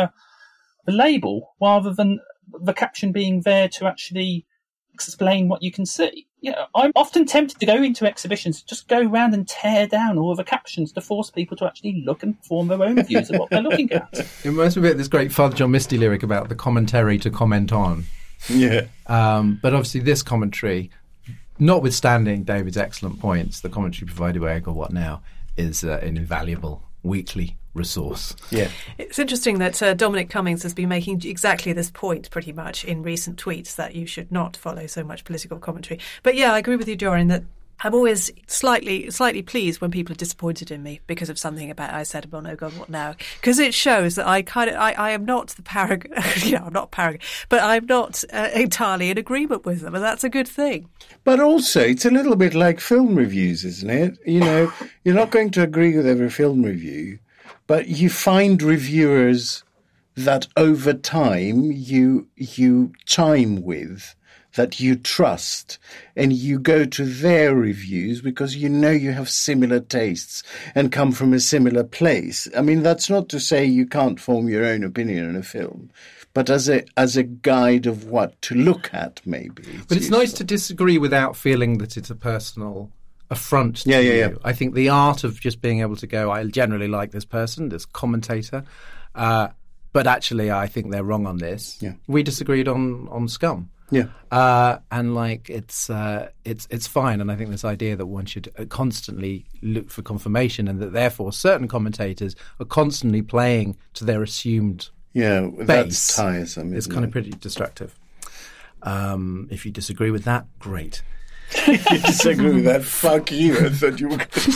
label, rather than the caption being there to actually explain what you can see. I'm often tempted to go into exhibitions, just go around and tear down all of the captions to force people to actually look and form their own views of what they're looking at. It reminds me of this great Father John Misty lyric about the commentary to comment on. Yeah. But obviously this commentary, notwithstanding David's excellent points, the commentary provided by Oh God What Now is an invaluable weekly resource. Yeah. It's interesting that Dominic Cummings has been making exactly this point pretty much in recent tweets, that you should not follow so much political commentary. But yeah, I agree with you, Dorian, that I'm always slightly pleased when people are disappointed in me because of something about I said about Oh God What Now, because it shows that I am not the paragon. I'm not paragon, but I'm not entirely in agreement with them, and that's a good thing. But also, it's a little bit like film reviews, isn't it? You're not going to agree with every film review, but you find reviewers that over time you chime with, that you trust, and you go to their reviews because you know you have similar tastes and come from a similar place. I mean, that's not to say you can't form your own opinion on a film, but as a guide of what to look at, maybe. But it's nice to disagree without feeling that it's a personal affront to you. Yeah. I think the art of just being able to go, I generally like this person, this commentator, but actually I think they're wrong on this. Yeah. We disagreed on Scum. Yeah. And it's fine. And I think this idea that one should constantly look for confirmation, and that therefore certain commentators are constantly playing to their assumed base, that's tiresome. It's kind of pretty destructive. If you disagree with that, great. You disagree with that? Fuck you. I thought you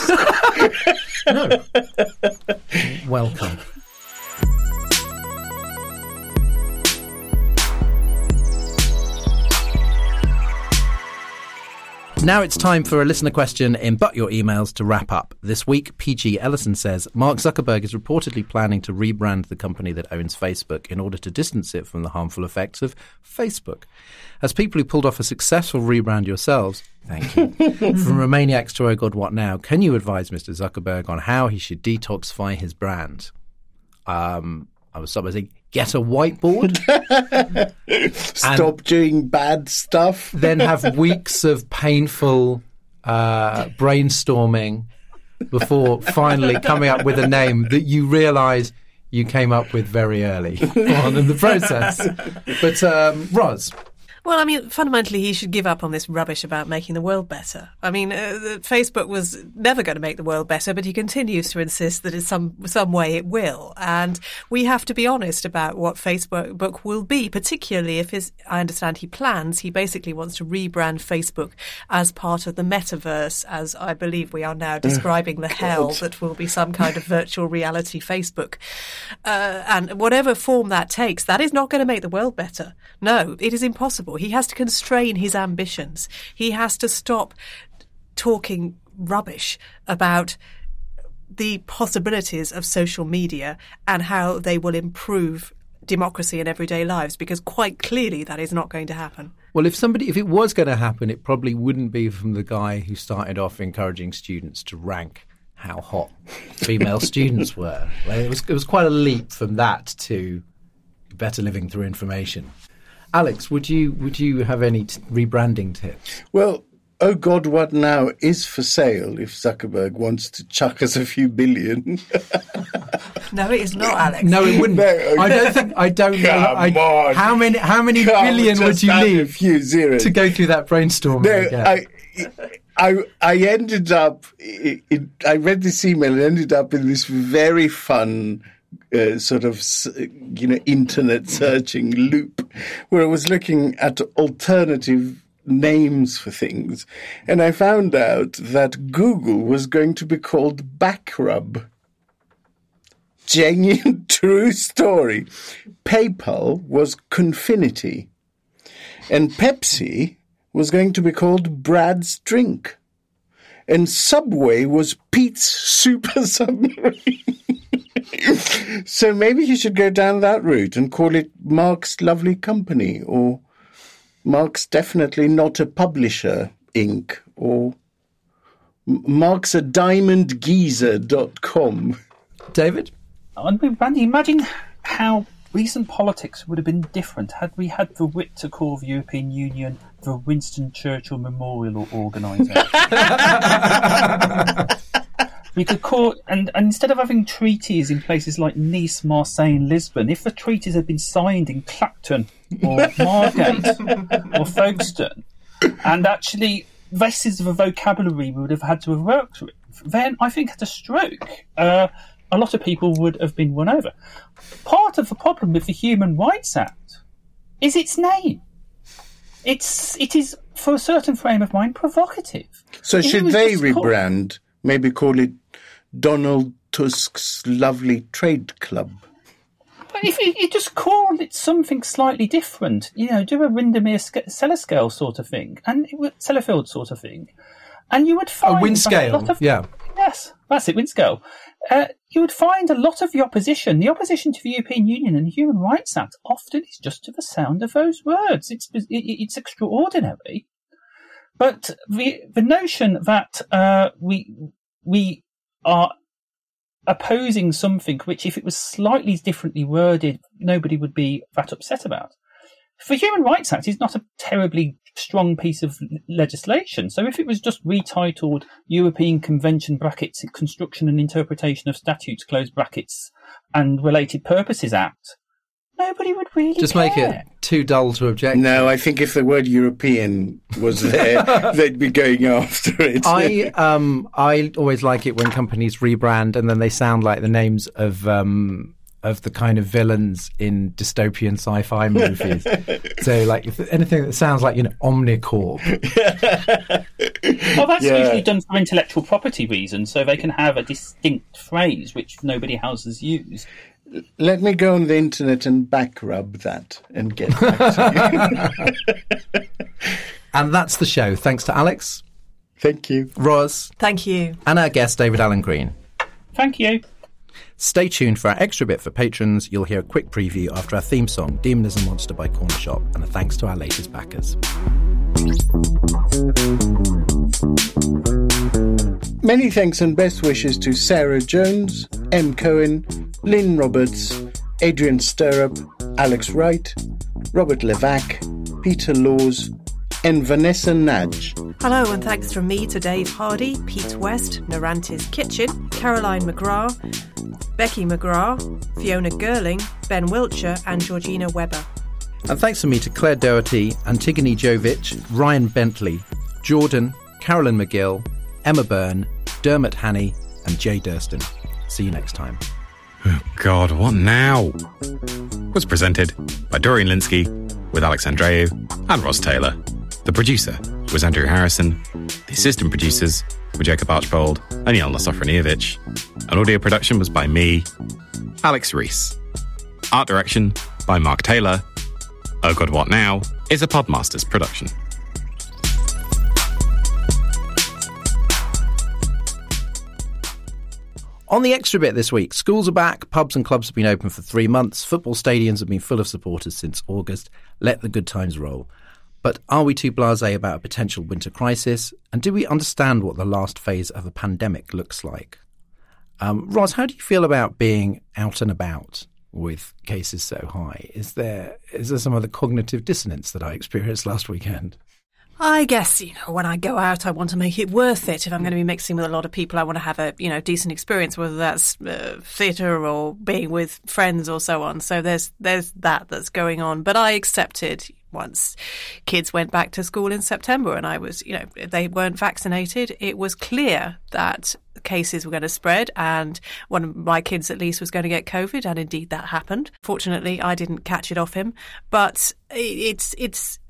were going to No. Welcome. Now it's time for a listener question in But Your Emails to wrap up. This week, PG Ellison says, Mark Zuckerberg is reportedly planning to rebrand the company that owns Facebook in order to distance it from the harmful effects of Facebook. As people who pulled off a successful rebrand yourselves, thank you, from Romaniacs to Oh God What Now, can you advise Mr. Zuckerberg on how he should detoxify his brand? I was saying, get a whiteboard. Stop doing bad stuff. Then have weeks of painful brainstorming before finally coming up with a name that you realise you came up with very early on in the process. But Roz. Well, I mean, fundamentally, he should give up on this rubbish about making the world better. I mean, Facebook was never going to make the world better, but he continues to insist that in some way it will. And we have to be honest about what Facebook will be, particularly if I understand he basically wants to rebrand Facebook as part of the metaverse, as I believe we are now describing the hell that will be some kind of virtual reality Facebook. And whatever form that takes, that is not going to make the world better. No, it is impossible. He has to constrain his ambitions. He has to stop talking rubbish about the possibilities of social media and how they will improve democracy in everyday lives, because quite clearly that is not going to happen. Well, if it was going to happen, it probably wouldn't be from the guy who started off encouraging students to rank how hot female students were. It was quite a leap from that to better living through information. Alex, would you have any rebranding tips? Well, Oh God What Now is for sale if Zuckerberg wants to chuck us a few billion. No, it is not, Alex. No, it wouldn't. No. I don't know. On. How many billion would you need a few zeros to go through that brainstorming again? I ended up. I read this email and ended up in this very fun sort of, internet searching loop where I was looking at alternative names for things, and I found out that Google was going to be called Backrub. Genuine, true story. PayPal was Confinity, and Pepsi was going to be called Brad's Drink, and Subway was Pete's Super Submarine. So maybe you should go down that route and call it Mark's Lovely Company, or Mark's Definitely Not a Publisher, Inc., or Mark's a diamondgeezer.com. David? Randy, imagine how recent politics would have been different had we had the wit to call the European Union the Winston Churchill Memorial Organisation. We could call, and instead of having treaties in places like Nice, Marseille and Lisbon, if the treaties had been signed in Clacton or Margate or Folkestone, and actually this is the vocabulary we would have had to have worked with, then I think at a stroke, a lot of people would have been won over. Part of the problem with the Human Rights Act is its name. It is, for a certain frame of mind, provocative. So should they rebrand? Maybe call it Donald Tusk's Lovely Trade Club. But if you just call it something slightly different, do a Windermere Cellar sort of thing, and Sellafield sort of thing, and you would find a Windscale. Yes, that's it, Windscale. You would find a lot of the opposition to the European Union and the Human Rights Act often is just to the sound of those words. It's extraordinary. But the notion that we are opposing something which, if it was slightly differently worded, nobody would be that upset about. The Human Rights Act is not a terribly strong piece of legislation. So if it was just retitled European Convention (brackets Construction and Interpretation of Statutes) close brackets and Related Purposes Act, nobody would really just care. Make it too dull to object. No, I think if the word European was there, they'd be going after it. I always like it when companies rebrand and then they sound like the names of the kind of villains in dystopian sci-fi movies. So, like, if anything that sounds like, Omnicorp. Well, that's usually done for intellectual property reasons, so they can have a distinct phrase which nobody else has used. Let me go on the internet and back rub that and get back to you. And that's the show. Thanks to Alex. Thank you. Roz. Thank you. And our guest, David Alan Green. Thank you. Stay tuned for our extra bit for patrons. You'll hear a quick preview after our theme song, Demon is a Monster by Corner Shop, and a thanks to our latest backers. Many thanks and best wishes to Sarah Jones, M. Cohen, Lynn Roberts, Adrian Stirrup, Alex Wright, Robert Levac, Peter Laws, and Vanessa Nadge. Hello, and thanks from me to Dave Hardy, Pete West, Narantis Kitchen, Caroline McGrath, Becky McGrath, Fiona Gerling, Ben Wiltshire, and Georgina Webber. And thanks from me to Claire Doherty, Antigone Jovic, Ryan Bentley, Jordan, Carolyn McGill, Emma Byrne, Dermot Hannay, and Jay Durston. See you next time. Oh God, what now? Was presented by Dorian Linsky with Alex Andreou and Ross Taylor. The producer was Andrew Harrison. The assistant producers were Jacob Archbold and Jelena Sofronijevic. An audio production was by me, Alex Rees. Art direction by Mark Taylor. Oh God, What Now is a Podmasters production. On the extra bit this week, schools are back, pubs and clubs have been open for 3 months, football stadiums have been full of supporters since August. Let the good times roll. But are we too blasé about a potential winter crisis? And do we understand what the last phase of a pandemic looks like? Roz, how do you feel about being out and about with cases so high? Is there some of the cognitive dissonance that I experienced last weekend? I guess, when I go out, I want to make it worth it. If I'm going to be mixing with a lot of people, I want to have a, decent experience, whether that's theatre or being with friends or so on. So there's that's going on. But I accepted once kids went back to school in September and I was, they weren't vaccinated. It was clear that cases were going to spread and one of my kids at least was going to get COVID, and indeed that happened. Fortunately, I didn't catch it off him. But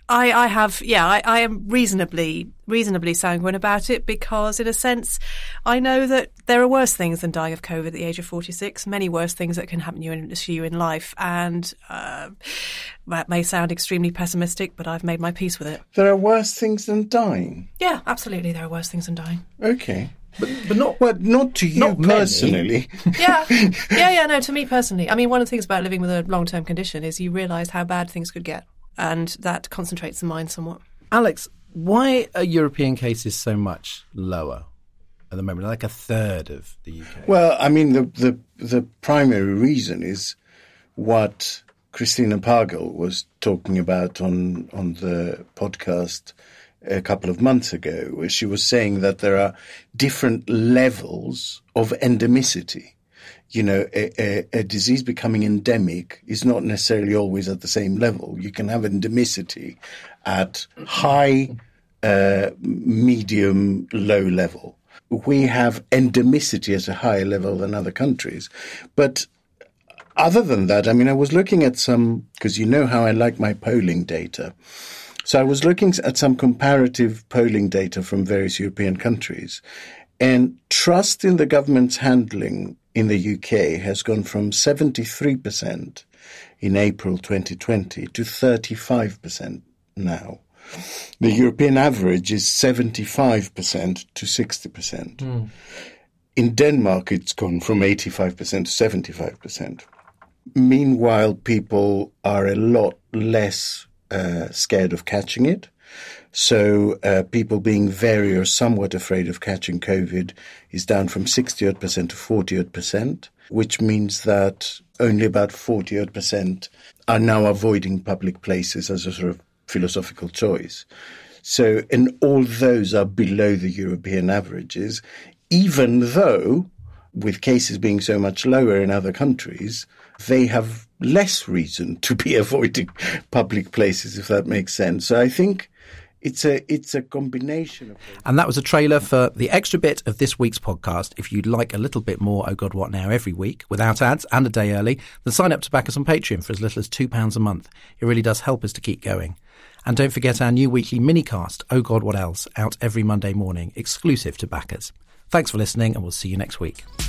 I am reasonably sanguine about it because, in a sense, I know that there are worse things than dying of COVID at the age of 46, many worse things that can happen to you in life. And that may sound extremely pessimistic, but I've made my peace with it. There are worse things than dying? Yeah, absolutely, there are worse things than dying. Okay. But not... Well, not to you not personally. No, to me personally. I mean, one of the things about living with a long-term condition is you realise how bad things could get. And that concentrates the mind somewhat. Alex, why are European cases so much lower at the moment, like a third of the UK? Well, I mean, the primary reason is what Christina Pagel was talking about on the podcast a couple of months ago, where she was saying that there are different levels of endemicity. You know, a disease becoming endemic is not necessarily always at the same level. You can have endemicity at high, medium, low level. We have endemicity at a higher level than other countries. But other than that, I mean, I was looking at some, because you know how I like my polling data. So I was looking at some comparative polling data from various European countries, and trust in the government's handling in the UK has gone from 73% in April 2020 to 35% now. The European average is 75% to 60%. In Denmark, it's gone from 85% to 75%. Meanwhile, people are a lot less scared of catching it. So people being very or somewhat afraid of catching COVID is down from 60-odd% to 40-odd%, which means that only about 40-odd% are now avoiding public places as a sort of philosophical choice. So, and all those are below the European averages, even though, with cases being so much lower in other countries, they have less reason to be avoiding public places, if that makes sense. So I think it's a combination of things. And that was a trailer for the extra bit of this week's podcast. If you'd like a little bit more Oh God What Now every week, without ads and a day early, then sign up to back us on Patreon for as little as £2 a month. It really does help us to keep going. And don't forget our new weekly minicast, Oh God What Else, out every Monday morning, exclusive to backers. Thanks for listening, and we'll see you next week.